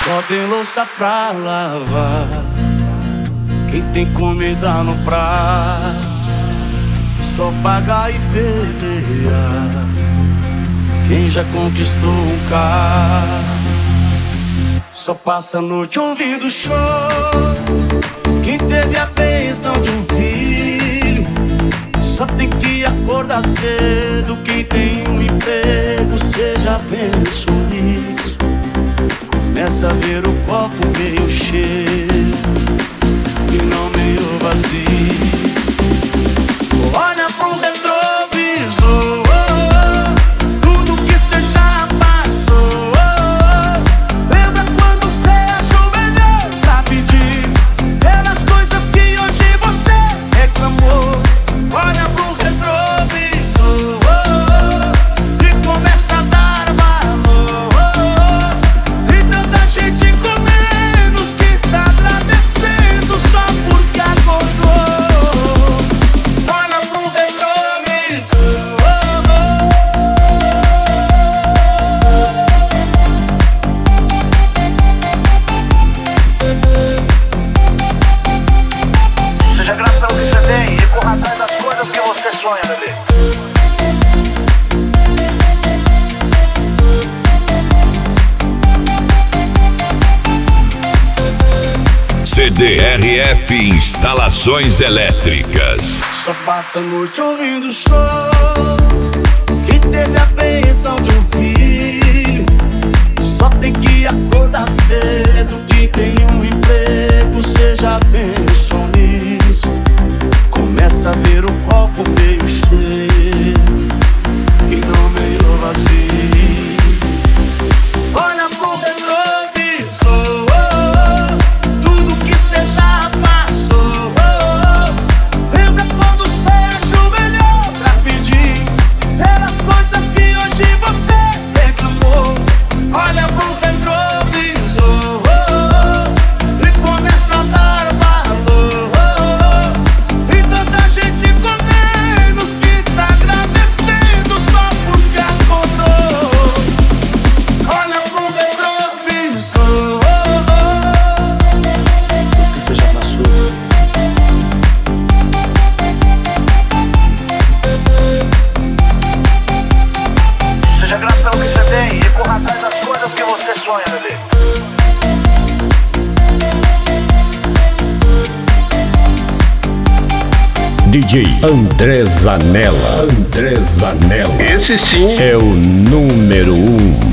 Só tem louça pra lavar, quem tem comida no prato só paga IPVA. Quem já conquistou um carro só passa a noite ouvindo show. Quem teve a bênção de um filho só tem que acordar cedo. Quem tem um emprego, cê já pensou nisso? Começa a ver o copo meio cheio e não meio vazio. Olha pro retrovisor, tudo que cê já passou. Lembra quando cê ajoelhou pra pedir pelas coisas que hoje você reclamou. Olha pro retrovisor e começa a dar valor. E tanta gente com menos que tá agradecendo só porque acordou. Olha pro retrovisor. Seja grato pelo que você tem e corra atrás das coisas que você sonha, bebê. CDRF Instalações Elétricas. Só passa a noite ouvindo show. Quem teve a bênção de um filho só tem que acordar cedo. Quem tem um emprego, cê já pensou nisso? Começa a ver o copo meio cheio e não meio vazio. Olha pro retrovisor, tudo que cê já passou. Lembra quando cê ajoelhou pra pedir pelas coisas que hoje você reclamou. Olha pro retrovisor e começa a dar valor. E tanta gente com menos que tá agradecendo só porque acordou. Olha pro retrovisor, o que você já passou. Seja grato pelo que você tem e corra atrás das coisas que você sonha, bebê. DJ André Zanella. Esse sim é o número 1.